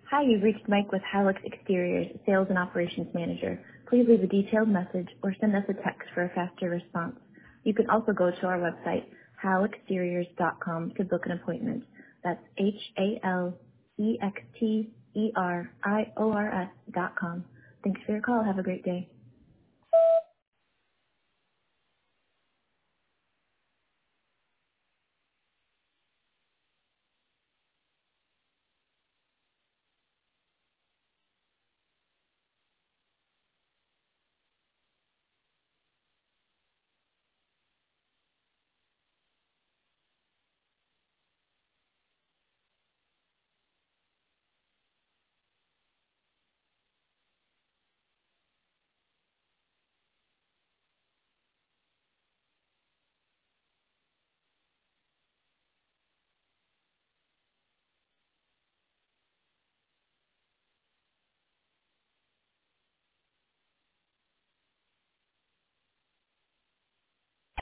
Hi, you've reached Mike with Hallex Exteriors, Sales and Operations Manager. Please leave a detailed message or send us a text for a faster response. You can also go to our website, hallexteriors.com, to book an appointment. That's HALEXTERIORS.com. Thanks for your call. Have a great day.